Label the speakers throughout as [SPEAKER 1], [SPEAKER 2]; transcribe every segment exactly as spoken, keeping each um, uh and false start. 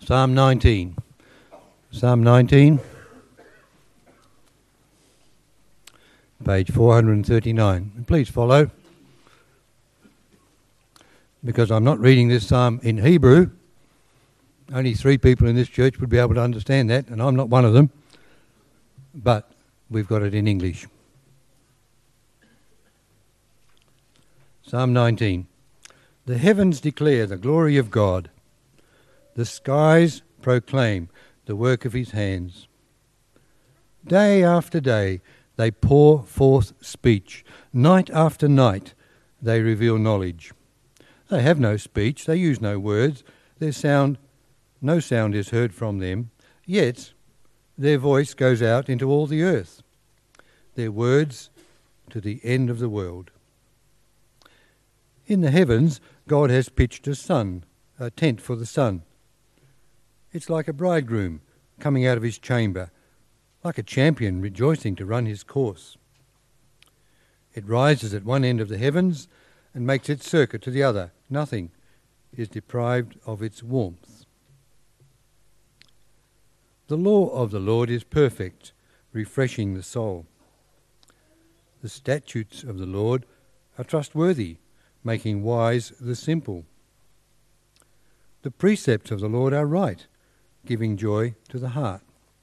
[SPEAKER 1] Psalm nineteen. Psalm nineteen, page four hundred thirty-nine. Please follow, because I'm not reading this psalm in Hebrew. Only three people in this church would be able to understand that, and I'm not one of them. But we've got it in English. Psalm nineteen. The heavens declare the glory of God. The skies proclaim the work of his hands. Day after day they pour forth speech. Night after night they reveal knowledge. They have no speech, they use no words. Their sound, no sound is heard from them. Yet their voice goes out into all the earth, their words to the end of the world. In the heavens, God has pitched a sun, a tent for the sun. It's like a bridegroom coming out of his chamber, like a champion rejoicing to run his course. It rises at one end of the heavens and makes its circuit to the other. Nothing is deprived of its warmth. The law of the Lord is perfect, refreshing the soul. The statutes of the Lord are trustworthy, making wise the simple. The precepts of the Lord are right, giving joy to the heart.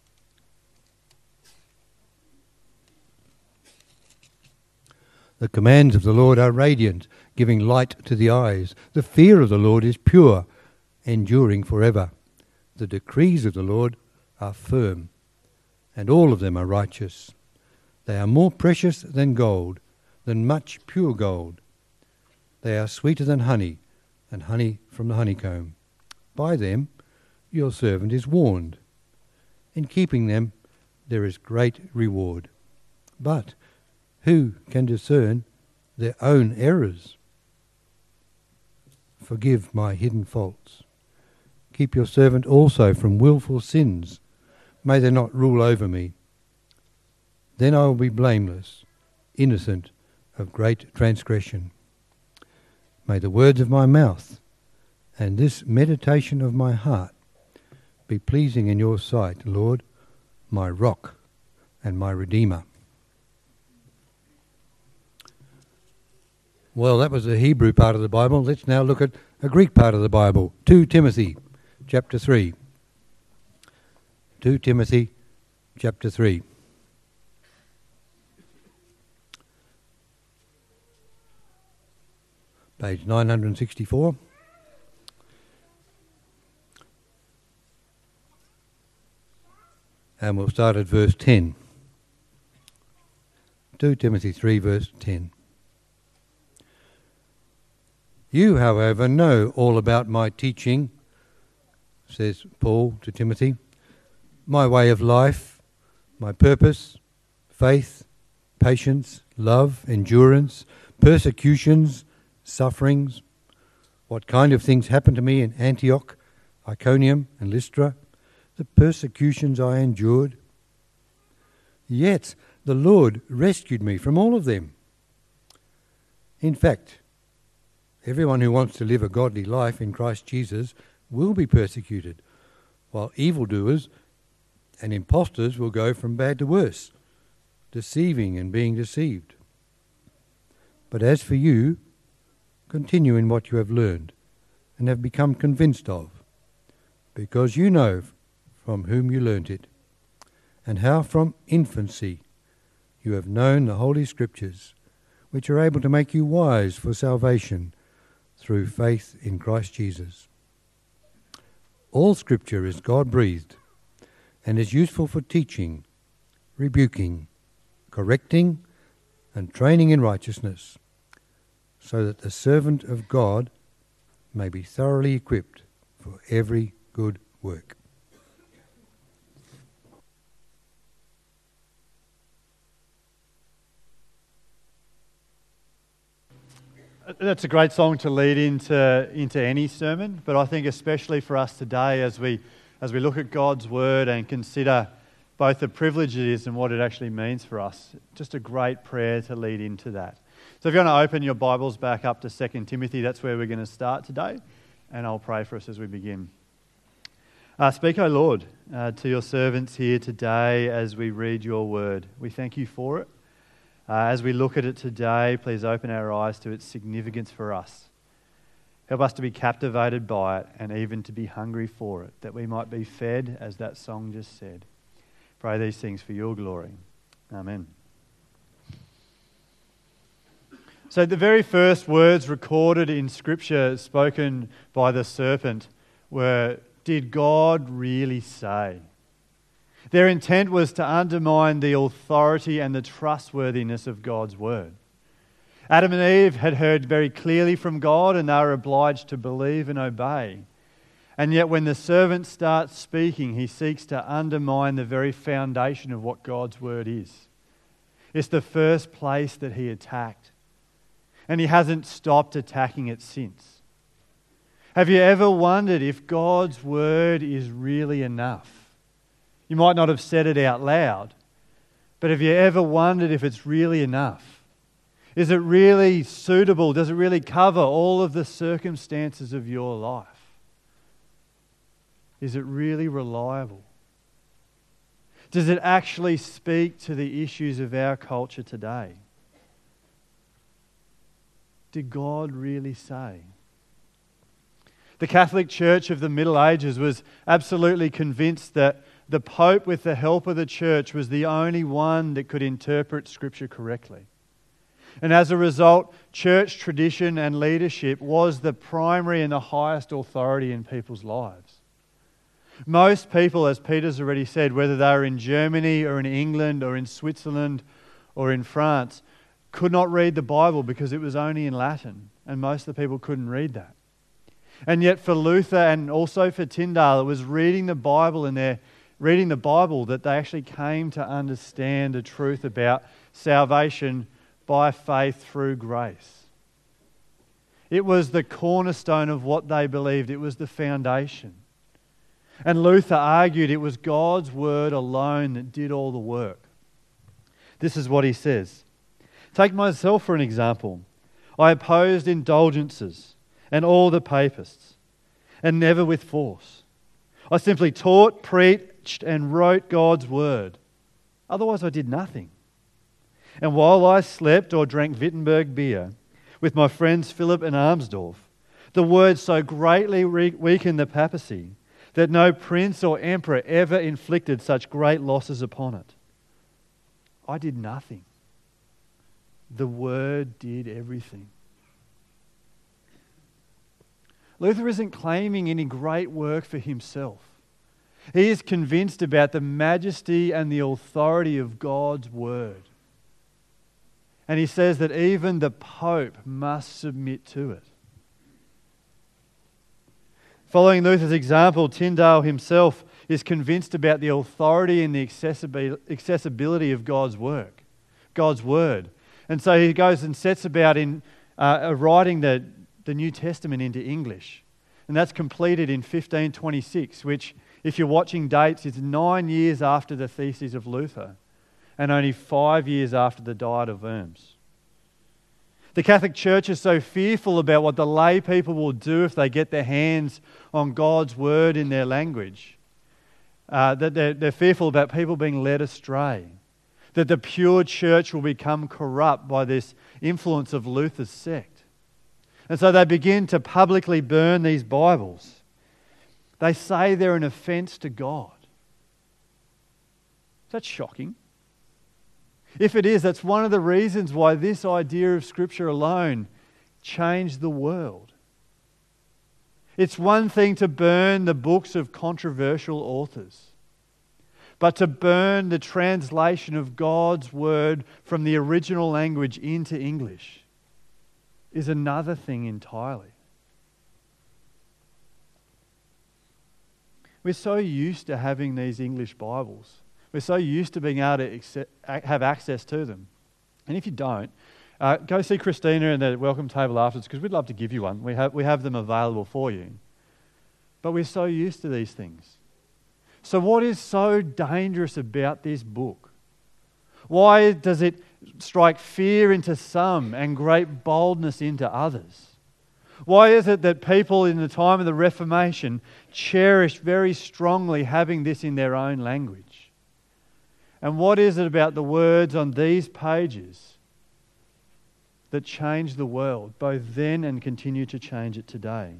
[SPEAKER 1] The commands of the Lord are radiant, giving light to the eyes. The fear of the Lord is pure, enduring forever. The decrees of the Lord are firm, and all of them are righteous. They are more precious than gold, than much pure gold. They are sweeter than honey, and honey from the honeycomb. By them your servant is warned. In keeping them there is great reward. But who can discern their own errors? Forgive my hidden faults. Keep your servant also from willful sins. May they not rule over me. Then I will be blameless, innocent of great transgression. May the words of my mouth and this meditation of my heart be pleasing in your sight, Lord, my rock and my redeemer. Well, that was the Hebrew part of the Bible. Let's now look at a Greek part of the Bible. Second Timothy chapter three. Second Timothy chapter three. Page nine hundred sixty-four. And we'll start at verse ten. Second Timothy three, verse ten. You, however, know all about my teaching, says Paul to Timothy, my way of life, my purpose, faith, patience, love, endurance, persecutions, sufferings, what kind of things happened to me in Antioch, Iconium, and Lystra, the persecutions I endured. Yet the Lord rescued me from all of them. In fact, everyone who wants to live a godly life in Christ Jesus will be persecuted, while evildoers and impostors will go from bad to worse, deceiving and being deceived. But as for you, continue in what you have learned and have become convinced of, because you know from whom you learnt it, and how from infancy you have known the Holy Scriptures, which are able to make you wise for salvation through faith in Christ Jesus. All Scripture is God-breathed and is useful for teaching, rebuking, correcting, and training in righteousness, so that the servant of God may be thoroughly equipped for every good work.
[SPEAKER 2] That's a great song to lead into into any sermon, but I think especially for us today as we as we look at God's Word and consider both the privilege it is and what it actually means for us. Just a great prayer to lead into that. So if you want to open your Bibles back up to Second Timothy, that's where we're going to start today, and I'll pray for us as we begin. Uh, speak, O Lord, uh, to your servants here today as we read your word. We thank you for it. Uh, as we look at it today, please open our eyes to its significance for us. Help us to be captivated by it and even to be hungry for it, that we might be fed, as that song just said. Pray these things for your glory. Amen. So the very first words recorded in Scripture spoken by the serpent were, "Did God really say?" Their intent was to undermine the authority and the trustworthiness of God's word. Adam and Eve had heard very clearly from God and they were obliged to believe and obey. And yet when the servant starts speaking, he seeks to undermine the very foundation of what God's word is. It's the first place that he attacked. And he hasn't stopped attacking it since. Have you ever wondered if God's word is really enough? You might not have said it out loud, but have you ever wondered if it's really enough? Is it really suitable? Does it really cover all of the circumstances of your life? Is it really reliable? Does it actually speak to the issues of our culture today? Did God really say? The Catholic Church of the Middle Ages was absolutely convinced that the Pope, with the help of the Church, was the only one that could interpret Scripture correctly. And as a result, church tradition and leadership was the primary and the highest authority in people's lives. Most people, as Peter's already said, whether they were in Germany or in England or in Switzerland or in France, could not read the Bible because it was only in Latin, and most of the people couldn't read that. And yet for Luther and also for Tyndale, it was reading the Bible and their reading the Bible that they actually came to understand the truth about salvation by faith through grace. It was the cornerstone of what they believed. It was the foundation. And Luther argued it was God's word alone that did all the work. This is what he says. Take myself for an example. I opposed indulgences and all the papists, and never with force. I simply taught, preached, and wrote God's word. Otherwise I did nothing. And while I slept or drank Wittenberg beer with my friends Philip and Armsdorf, the word so greatly re- weakened the papacy that no prince or emperor ever inflicted such great losses upon it. I did nothing. The word did everything. Luther isn't claiming any great work for himself. He is convinced about the majesty and the authority of God's word. And he says that even the Pope must submit to it. Following Luther's example, Tyndale himself is convinced about the authority and the accessibility of God's work, God's word. And so he goes and sets about in uh, writing the the New Testament into English. And that's completed in fifteen twenty-six, which, if you're watching dates, is nine years after the theses of Luther and only five years after the Diet of Worms. The Catholic Church is so fearful about what the lay people will do if they get their hands on God's word in their language, uh, that they're, they're fearful about people being led astray, that the pure church will become corrupt by this influence of Luther's sect. And so they begin to publicly burn these Bibles. They say they're an offence to God. That's shocking. If it is, that's one of the reasons why this idea of Scripture alone changed the world. It's one thing to burn the books of controversial authors, but to burn the translation of God's word from the original language into English is another thing entirely. We're so used to having these English Bibles. We're so used to being able to accept, have access to them. And if you don't, uh, go see Christina and the welcome table afterwards, because we'd love to give you one. We have, we have them available for you. But we're so used to these things. So what is so dangerous about this book? Why does it strike fear into some and great boldness into others? Why is it that people in the time of the Reformation cherished very strongly having this in their own language? And what is it about the words on these pages that changed the world, both then and continue to change it today?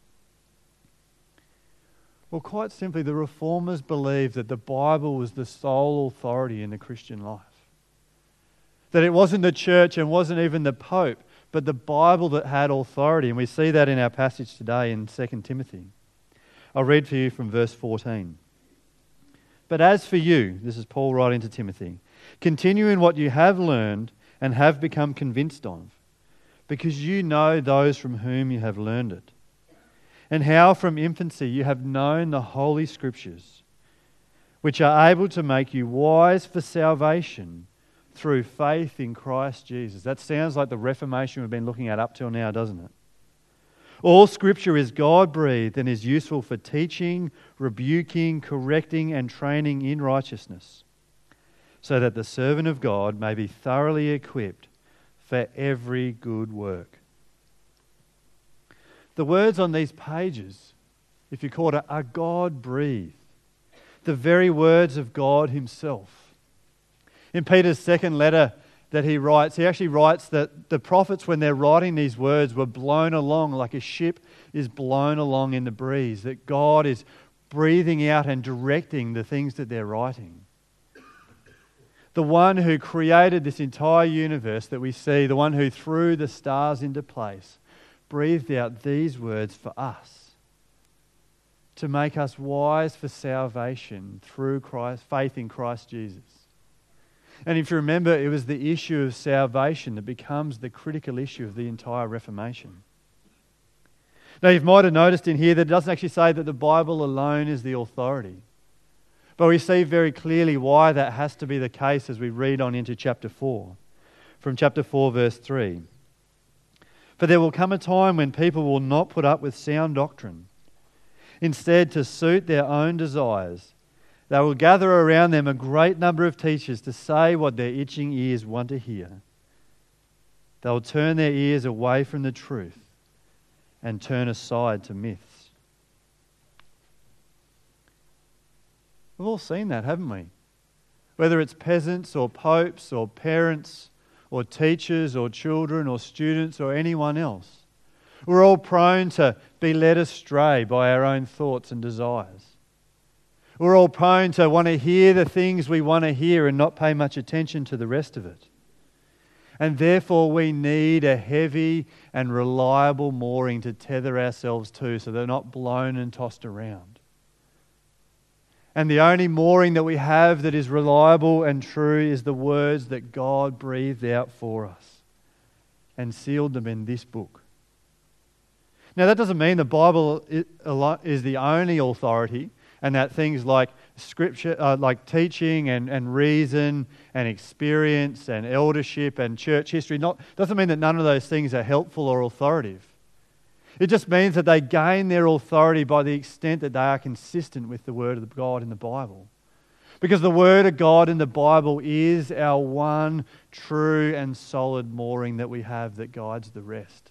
[SPEAKER 2] Well, quite simply, the Reformers believed that the Bible was the sole authority in the Christian life. That it wasn't the church and wasn't even the Pope, but the Bible that had authority. And we see that in our passage today in Second Timothy. I'll read for you from verse fourteen. But as for you, this is Paul writing to Timothy, continue in what you have learned and have become convinced of, because you know those from whom you have learned it, and how from infancy you have known the Holy Scriptures, which are able to make you wise for salvation through faith in Christ Jesus. That sounds like the Reformation we've been looking at up till now, doesn't it? All Scripture is God-breathed and is useful for teaching, rebuking, correcting, and training in righteousness, so that the servant of God may be thoroughly equipped for every good work. The words on these pages, if you caught it, are God-breathed. The very words of God Himself. In Peter's second letter that he writes, he actually writes that the prophets, when they're writing these words, were blown along like a ship is blown along in the breeze, that God is breathing out and directing the things that they're writing. The one who created this entire universe that we see, the one who threw the stars into place, breathed out these words for us, to make us wise for salvation through Christ, faith in Christ Jesus. And if you remember, it was the issue of salvation that becomes the critical issue of the entire Reformation. Now, you might have noticed in here that it doesn't actually say that the Bible alone is the authority. But we see very clearly why that has to be the case as we read on into chapter four. From chapter four, verse three. For there will come a time when people will not put up with sound doctrine. Instead, to suit their own desires, they will gather around them a great number of teachers to say what their itching ears want to hear. They will turn their ears away from the truth and turn aside to myths. We've all seen that, haven't we? Whether it's peasants or popes or parents or teachers or children or students or anyone else. We're all prone to be led astray by our own thoughts and desires. We're all prone to want to hear the things we want to hear and not pay much attention to the rest of it. And therefore we need a heavy and reliable mooring to tether ourselves to so they're not blown and tossed around. And the only mooring that we have that is reliable and true is the words that God breathed out for us and sealed them in this book. Now that doesn't mean the Bible is the only authority, and that things like scripture, uh, like teaching and, and reason and experience and eldership and church history, not doesn't mean that none of those things are helpful or authoritative. It just means that they gain their authority by the extent that they are consistent with the Word of God in the Bible. Because the Word of God in the Bible is our one true and solid mooring that we have that guides the rest.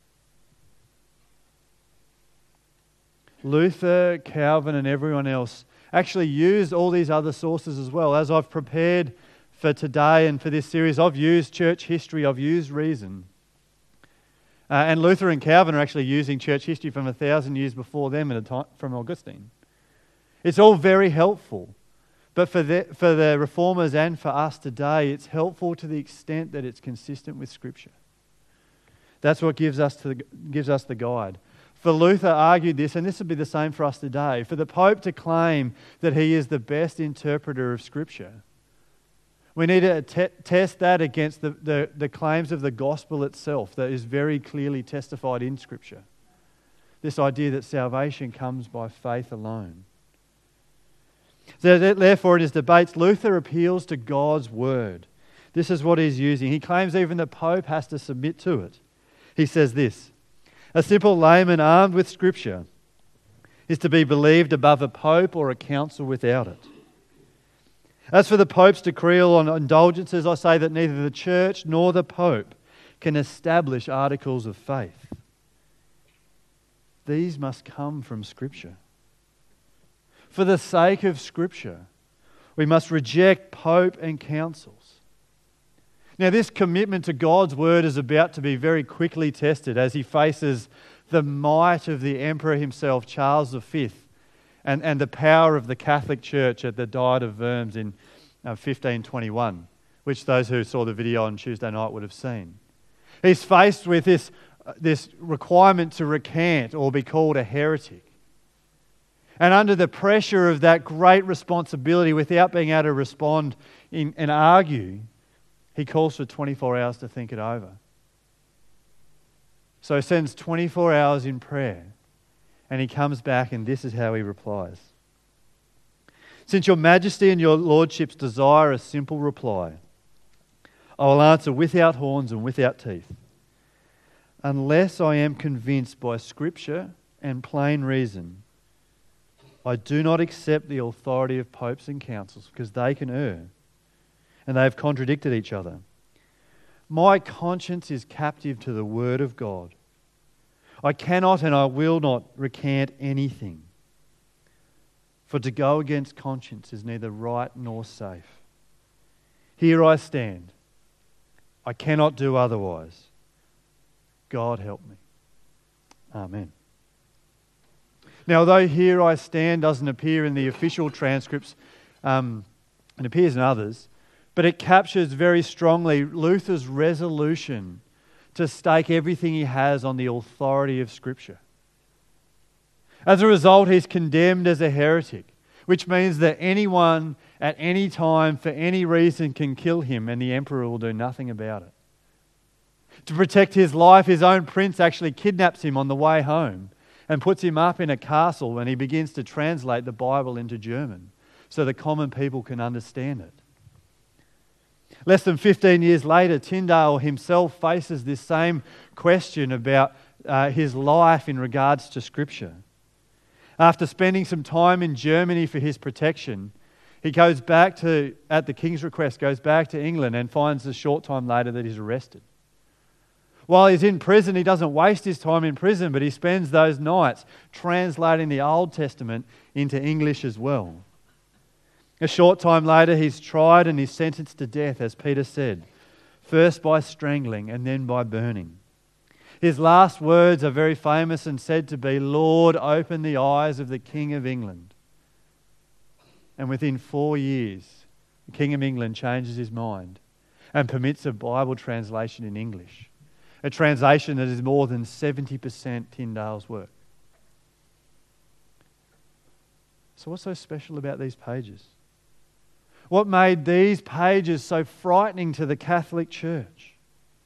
[SPEAKER 2] Luther, Calvin and everyone else actually used all these other sources as well. As I've prepared for today and for this series, I've used church history, I've used reason. Uh, and Luther and Calvin are actually using church history from a thousand years before them at a time, from Augustine. It's all very helpful. But for the, for the Reformers and for us today, it's helpful to the extent that it's consistent with Scripture. That's what gives us, to the, gives us the guide. For Luther argued this, and this would be the same for us today, for the Pope to claim that he is the best interpreter of Scripture. We need to te- test that against the, the, the claims of the gospel itself that is very clearly testified in Scripture. This idea that salvation comes by faith alone. So therefore, in his debates, Luther appeals to God's word. This is what he's using. He claims even the Pope has to submit to it. He says this: a simple layman armed with Scripture is to be believed above a pope or a council without it. As for the Pope's decree on indulgences, I say that neither the Church nor the Pope can establish articles of faith. these must come from Scripture. For the sake of Scripture, we must reject Pope and councils. Now, this commitment to God's word is about to be very quickly tested as he faces the might of the Emperor himself, Charles the Fifth, and, and the power of the Catholic Church at the Diet of Worms in uh, fifteen twenty-one, which those who saw the video on Tuesday night would have seen. He's faced with this, uh, this requirement to recant or be called a heretic. And under the pressure of that great responsibility, without being able to respond in, and argue, he calls for twenty-four hours to think it over. So he sends twenty-four hours in prayer, and he comes back, and this is how he replies. Since your majesty and your lordships desire a simple reply, I will answer without horns and without teeth. Unless I am convinced by Scripture and plain reason, I do not accept the authority of popes and councils, because they can err, and they have contradicted each other. My conscience is captive to the word of God. I cannot and I will not recant anything. For to go against conscience is neither right nor safe. Here I stand. I cannot do otherwise. God help me. Amen. Now, although "here I stand" doesn't appear in the official transcripts, um, it appears in others, but it captures very strongly Luther's resolution to stake everything he has on the authority of Scripture. As a result, he's condemned as a heretic, which means that anyone at any time for any reason can kill him and the emperor will do nothing about it. To protect his life, his own prince actually kidnaps him on the way home and puts him up in a castle when he begins to translate the Bible into German so the common people can understand it. Less than fifteen years later, Tyndale himself faces this same question about uh, his life in regards to Scripture. After spending some time in Germany for his protection, he goes back to, at the king's request, goes back to England and finds a short time later that he's arrested. While he's in prison, he doesn't waste his time in prison, but he spends those nights translating the Old Testament into English as well. A short time later, he's tried and he's sentenced to death, as Peter said, first by strangling and then by burning. His last words are very famous and said to be, "Lord, open the eyes of the King of England." And within four years, the King of England changes his mind and permits a Bible translation in English, a translation that is more than seventy percent Tyndale's work. So what's so special about these pages? What made these pages so frightening to the Catholic Church?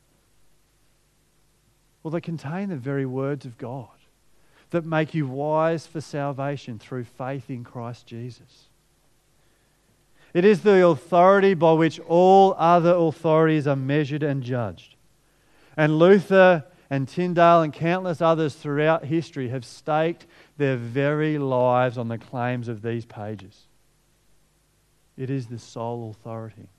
[SPEAKER 2] Well, they contain the very words of God that make you wise for salvation through faith in Christ Jesus. It is the authority by which all other authorities are measured and judged. And Luther and Tyndale and countless others throughout history have staked their very lives on the claims of these pages. It is the sole authority.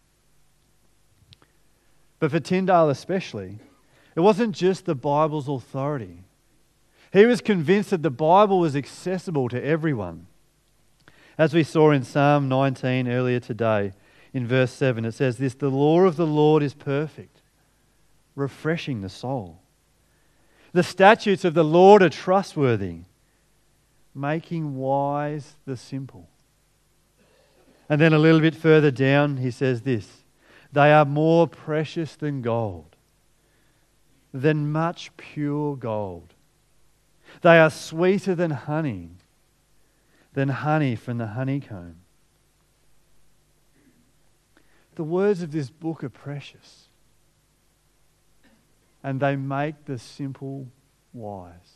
[SPEAKER 2] But for Tyndale especially, it wasn't just the Bible's authority. He was convinced that the Bible was accessible to everyone. As we saw in Psalm nineteen earlier today, in verse seven, it says this, "The law of the Lord is perfect, refreshing the soul. The statutes of the Lord are trustworthy, making wise the simple." And then a little bit further down, he says this, "They are more precious than gold, than much pure gold. They are sweeter than honey, than honey from the honeycomb." The words of this book are precious, and they make the simple wise.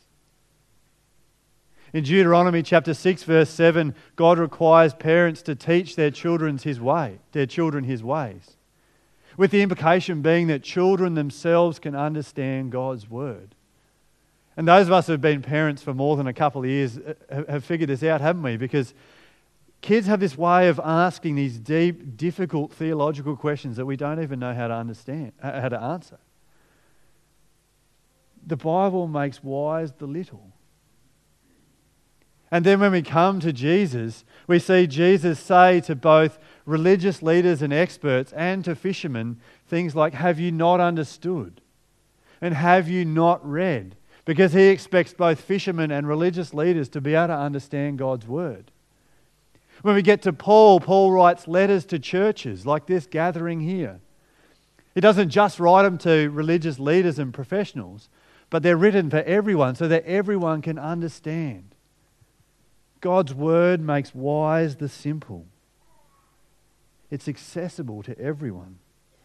[SPEAKER 2] In Deuteronomy chapter six, verse seven, God requires parents to teach their children his way, their children his ways, with the implication being that children themselves can understand God's word. And those of us who have been parents for more than a couple of years have figured this out, haven't we? Because kids have this way of asking these deep, difficult theological questions that we don't even know how to understand, how to answer. The Bible makes wise the little. And then when we come to Jesus, we see Jesus say to both religious leaders and experts and to fishermen things like, have you not understood? And have you not read? Because he expects both fishermen and religious leaders to be able to understand God's word. When we get to Paul, Paul writes letters to churches like this gathering here. He doesn't just write them to religious leaders and professionals, but they're written for everyone so that everyone can understand. God's word makes wise the simple. It's accessible to everyone.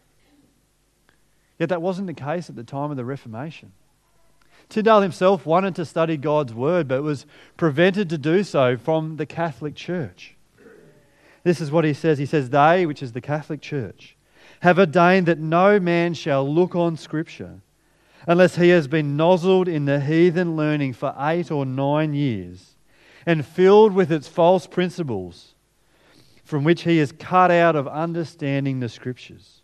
[SPEAKER 2] Yet that wasn't the case at the time of the Reformation. Tyndale himself wanted to study God's word, but was prevented to do so from the Catholic Church. This is what he says. He says, they, which is the Catholic Church, have ordained that no man shall look on Scripture unless he has been nozzled in the heathen learning for eight or nine years and filled with its false principles, from which he is cut out of understanding the Scriptures.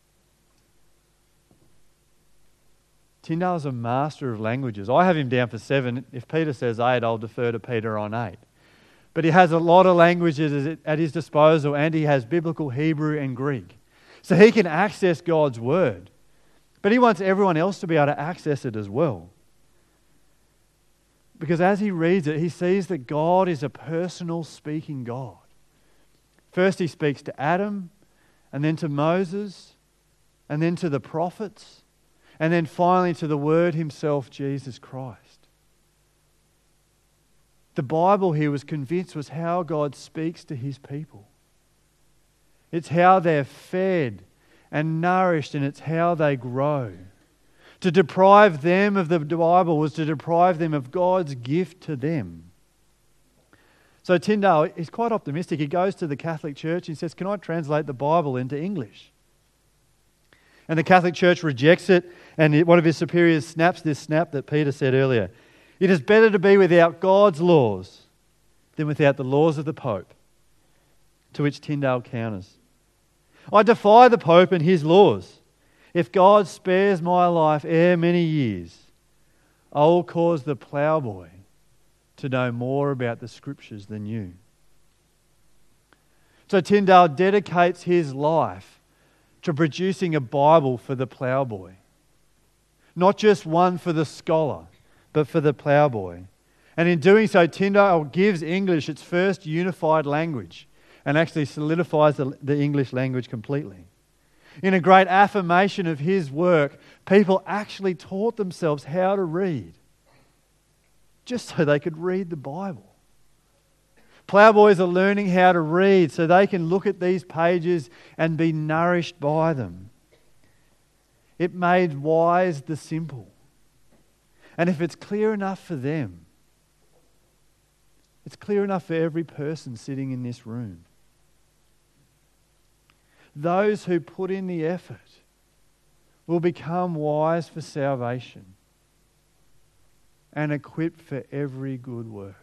[SPEAKER 2] Tyndale's a master of languages. I have him down for seven. If Peter says eight, I'll defer to Peter on eight. But he has a lot of languages at his disposal, and he has biblical Hebrew and Greek. So he can access God's word. But he wants everyone else to be able to access it as well. Because as he reads it, he sees that God is a personal speaking God. First he speaks to Adam, and then to Moses, and then to the prophets, and then finally to the Word himself, Jesus Christ. The Bible, he was convinced, was how God speaks to his people. It's how they're fed and nourished, and it's how they grow. To deprive them of the Bible was to deprive them of God's gift to them. So Tyndale is quite optimistic. He goes to the Catholic Church and says, can I translate the Bible into English? And the Catholic Church rejects it, and one of his superiors snaps this snap that Peter said earlier. It is better to be without God's laws than without the laws of the Pope. To which Tyndale counters, I defy the Pope and his laws. If God spares my life ere many years, I will cause the ploughboy to know more about the Scriptures than you. So Tyndale dedicates his life to producing a Bible for the ploughboy. Not just one for the scholar, but for the ploughboy. And in doing so, Tyndale gives English its first unified language and actually solidifies the, the English language completely. In a great affirmation of his work, people actually taught themselves how to read, just so they could read the Bible. Ploughboys are learning how to read so they can look at these pages and be nourished by them. It made wise the simple. And if it's clear enough for them, it's clear enough for every person sitting in this room. Those who put in the effort will become wise for salvation and equipped for every good work.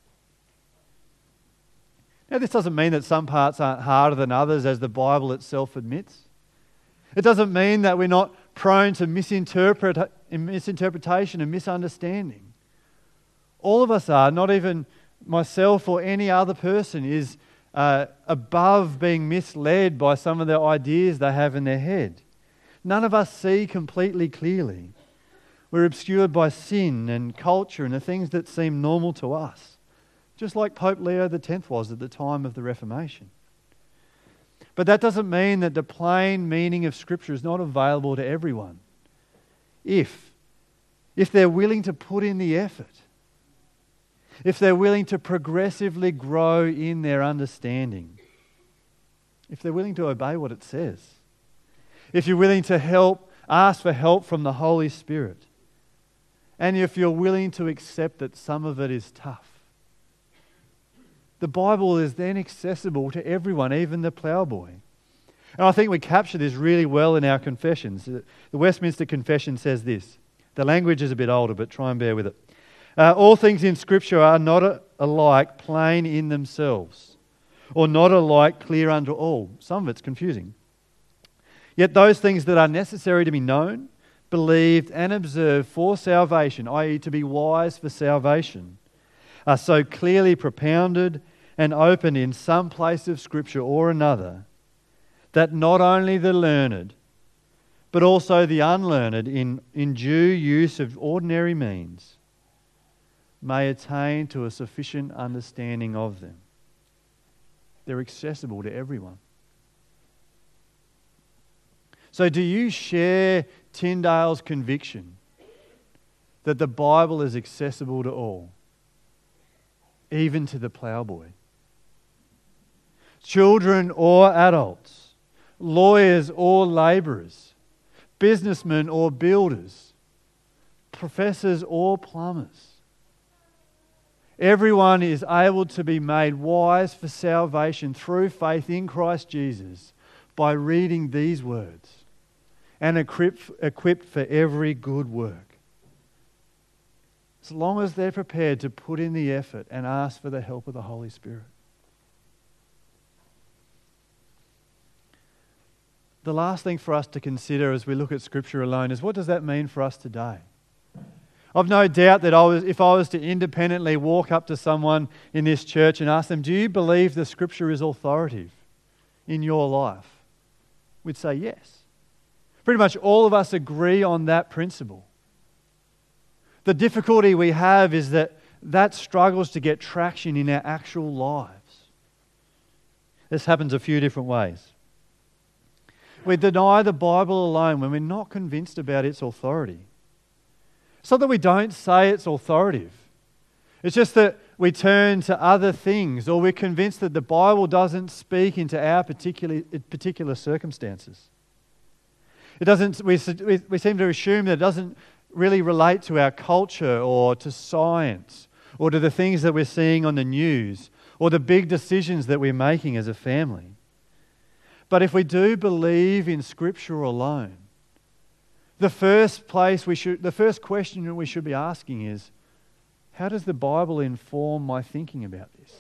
[SPEAKER 2] Now, this doesn't mean that some parts aren't harder than others, as the Bible itself admits. It doesn't mean that we're not prone to misinterpret, misinterpretation and misunderstanding. All of us are, not even myself or any other person is uh, above being misled by some of the ideas they have in their head. None of us see completely clearly. We're obscured by sin and culture and the things that seem normal to us, just like Pope Leo the tenth was at the time of the Reformation. But that doesn't mean that the plain meaning of Scripture is not available to everyone. If, if they're willing to put in the effort, if they're willing to progressively grow in their understanding, if they're willing to obey what it says, if you're willing to help, ask for help from the Holy Spirit, and if you're willing to accept that some of it is tough, the Bible is then accessible to everyone, even the ploughboy. And I think we capture this really well in our confessions. The Westminster Confession says this. The language is a bit older, but try and bear with it. Uh, all things in Scripture are not a, alike plain in themselves, or not alike clear unto all. Some of it's confusing. Yet those things that are necessary to be known, believed and observed for salvation, that is to be wise for salvation, are so clearly propounded and opened in some place of Scripture or another that not only the learned, but also the unlearned in, in due use of ordinary means may attain to a sufficient understanding of them. They're accessible to everyone. So do you share Tyndale's conviction that the Bible is accessible to all, even to the ploughboy? Children or adults, lawyers or labourers, businessmen or builders, professors or plumbers. Everyone is able to be made wise for salvation through faith in Christ Jesus by reading these words and equipped, equipped for every good work. As long as they're prepared to put in the effort and ask for the help of the Holy Spirit. The last thing for us to consider as we look at Scripture alone is, what does that mean for us today? I've no doubt that I was, if I was to independently walk up to someone in this church and ask them, do you believe the Scripture is authoritative in your life? We'd say yes. Pretty much all of us agree on that principle. The difficulty we have is that that struggles to get traction in our actual lives. This happens a few different ways. We deny the Bible alone when we're not convinced about its authority. It's not that we don't say it's authoritative. It's just that we turn to other things, or we're convinced that the Bible doesn't speak into our particular, particular circumstances. It doesn't. We, we seem to assume that it doesn't really relate to our culture or to science or to the things that we're seeing on the news or the big decisions that we're making as a family. But if we do believe in Scripture alone, the first place we should, the first question we should be asking is, how does the Bible inform my thinking about this?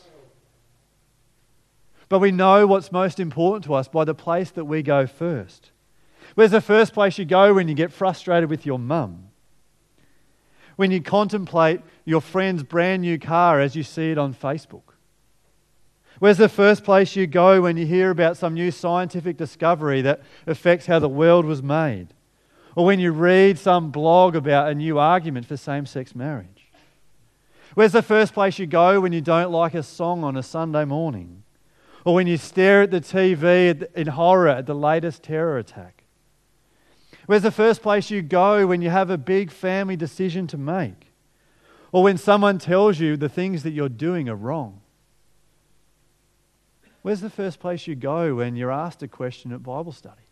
[SPEAKER 2] But we know what's most important to us by the place that we go first. Where's the first place you go when you get frustrated with your mum? When you contemplate your friend's brand new car as you see it on Facebook? Where's the first place you go when you hear about some new scientific discovery that affects how the world was made? Or when you read some blog about a new argument for same-sex marriage? Where's the first place you go when you don't like a song on a Sunday morning? Or when you stare at the T V in horror at the latest terror attack? Where's the first place you go when you have a big family decision to make? Or when someone tells you the things that you're doing are wrong? Where's the first place you go when you're asked a question at Bible study?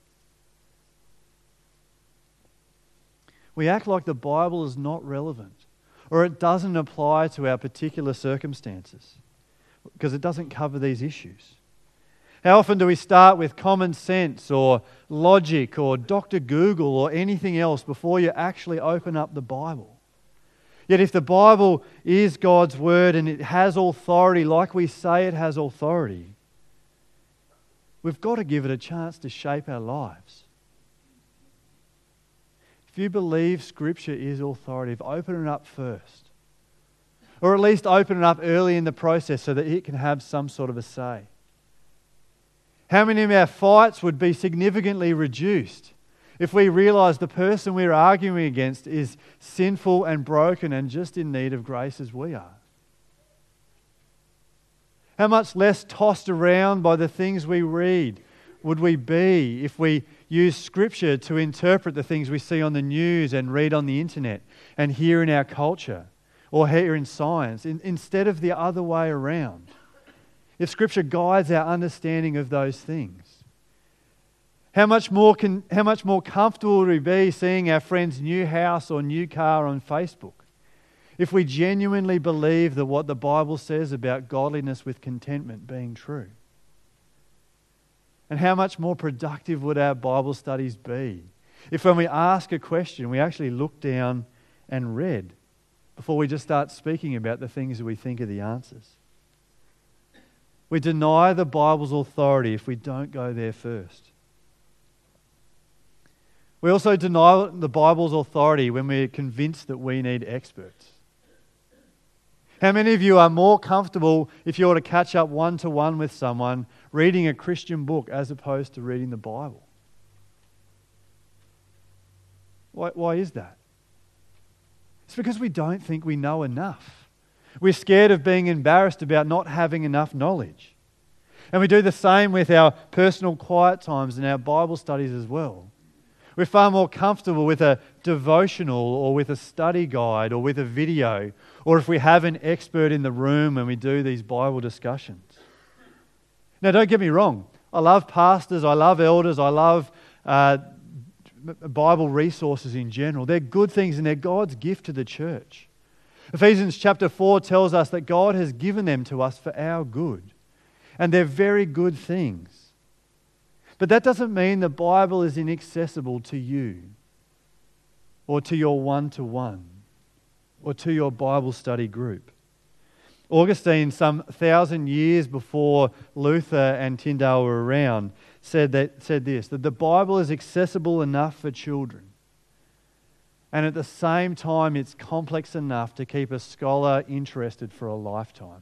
[SPEAKER 2] We act like the Bible is not relevant or it doesn't apply to our particular circumstances because it doesn't cover these issues. How often do we start with common sense or logic or Doctor Google or anything else before you actually open up the Bible? Yet if the Bible is God's Word and it has authority like we say it has authority, we've got to give it a chance to shape our lives. If you believe Scripture is authoritative, open it up first. Or at least open it up early in the process so that it can have some sort of a say. How many of our fights would be significantly reduced if we realised the person we're arguing against is sinful and broken and just in need of grace as we are? How much less tossed around by the things we read would we be if we use Scripture to interpret the things we see on the news and read on the internet and hear in our culture or hear in science, in, instead of the other way around? If Scripture guides our understanding of those things, how much more can, how much more comfortable would we be seeing our friend's new house or new car on Facebook if we genuinely believe that what the Bible says about godliness with contentment being true? And how much more productive would our Bible studies be if when we ask a question, we actually look down and read before we just start speaking about the things that we think are the answers? We deny the Bible's authority if we don't go there first. We also deny the Bible's authority when we're convinced that we need experts. How many of you are more comfortable if you were to catch up one-to-one with someone reading a Christian book as opposed to reading the Bible? Why, why is that? It's because we don't think we know enough. We're scared of being embarrassed about not having enough knowledge. And we do the same with our personal quiet times and our Bible studies as well. We're far more comfortable with a devotional or with a study guide or with a video, or if we have an expert in the room when we do these Bible discussions. Now, don't get me wrong. I love pastors, I love elders, I love uh, Bible resources in general. They're good things and they're God's gift to the church. Ephesians chapter four tells us that God has given them to us for our good. And they're very good things. But that doesn't mean the Bible is inaccessible to you or to your one-to-one or to your Bible study group. Augustine, some thousand years before Luther and Tyndale were around, said that said this, that the Bible is accessible enough for children. And at the same time, it's complex enough to keep a scholar interested for a lifetime.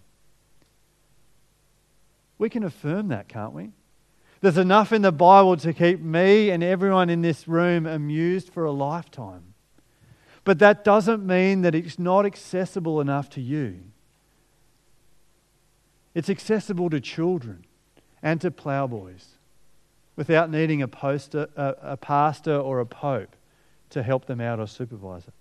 [SPEAKER 2] We can affirm that, can't we? There's enough in the Bible to keep me and everyone in this room amused for a lifetime. But that doesn't mean that it's not accessible enough to you. It's accessible to children and to ploughboys without needing a, poster, a, a pastor or a pope to help them out or supervise it.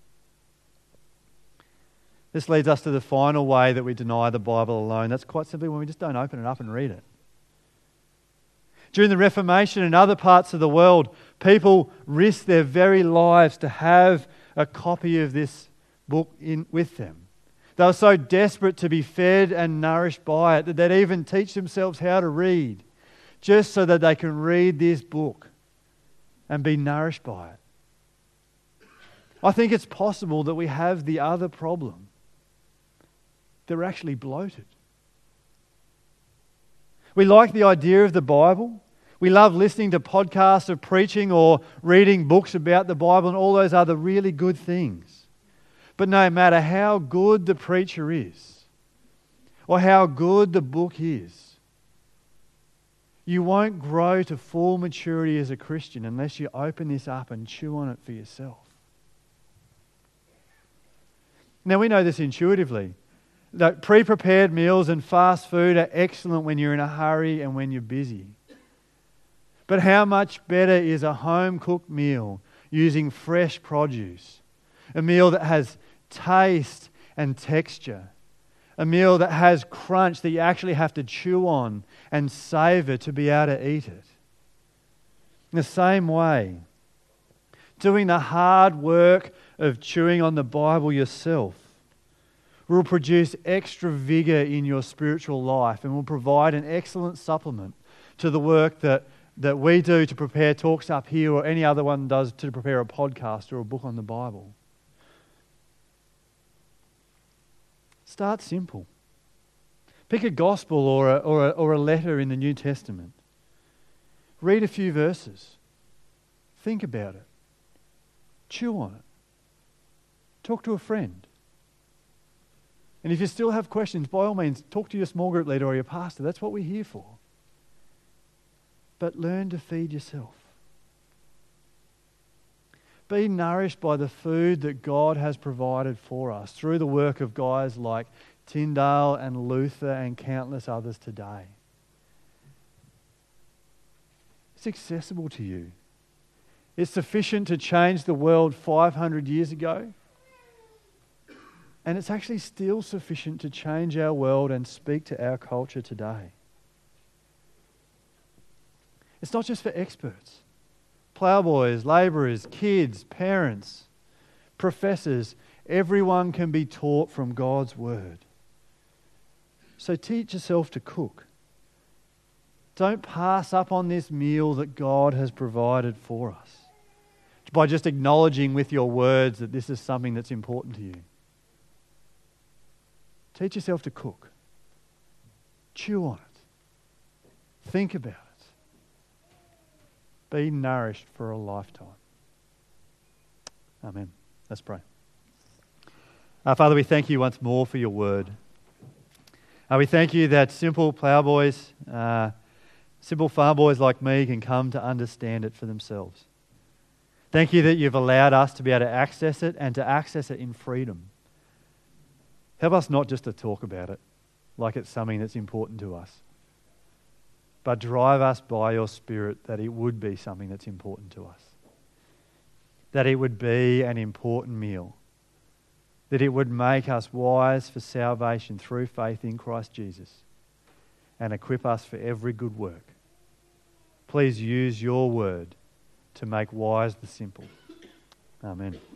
[SPEAKER 2] This leads us to the final way that we deny the Bible alone. That's quite simply when we just don't open it up and read it. During the Reformation and other parts of the world, people risked their very lives to have a copy of this book in, with them. They were so desperate to be fed and nourished by it that they'd even teach themselves how to read just so that they can read this book and be nourished by it. I think it's possible that we have the other problem. They're actually bloated. We like the idea of the Bible. We love listening to podcasts of preaching or reading books about the Bible and all those other really good things. But no matter how good the preacher is or how good the book is, you won't grow to full maturity as a Christian unless you open this up and chew on it for yourself. Now, we know this intuitively. That pre-prepared meals and fast food are excellent when you're in a hurry and when you're busy. But how much better is a home-cooked meal using fresh produce? A meal that has taste and texture. A meal that has crunch that you actually have to chew on and savor to be able to eat it. In the same way, doing the hard work of chewing on the Bible yourself will produce extra vigor in your spiritual life and will provide an excellent supplement to the work that, that we do to prepare talks up here or any other one does to prepare a podcast or a book on the Bible. Start simple. Pick a gospel or a, or a, or a letter in the New Testament. Read a few verses. Think about it. Chew on it. Talk to a friend. And if you still have questions, by all means, talk to your small group leader or your pastor. That's what we're here for. But learn to feed yourself. Be nourished by the food that God has provided for us through the work of guys like Tyndale and Luther and countless others today. It's accessible to you. It's sufficient to change the world five hundred years ago. And it's actually still sufficient to change our world and speak to our culture today. It's not just for experts. Ploughboys, labourers, kids, parents, professors, everyone can be taught from God's word. So teach yourself to cook. Don't pass up on this meal that God has provided for us by just acknowledging with your words that this is something that's important to you. Teach yourself to cook. Chew on it. Think about it. Be nourished for a lifetime. Amen. Let's pray. Uh, Father, we thank you once more for your word. Uh, we thank you that simple ploughboys, uh, simple farm boys like me can come to understand it for themselves. Thank you that you've allowed us to be able to access it and to access it in freedom. Help us not just to talk about it like it's something that's important to us, but drive us by your Spirit that it would be something that's important to us. That it would be an important meal. That it would make us wise for salvation through faith in Christ Jesus and equip us for every good work. Please use your word to make wise the simple. Amen.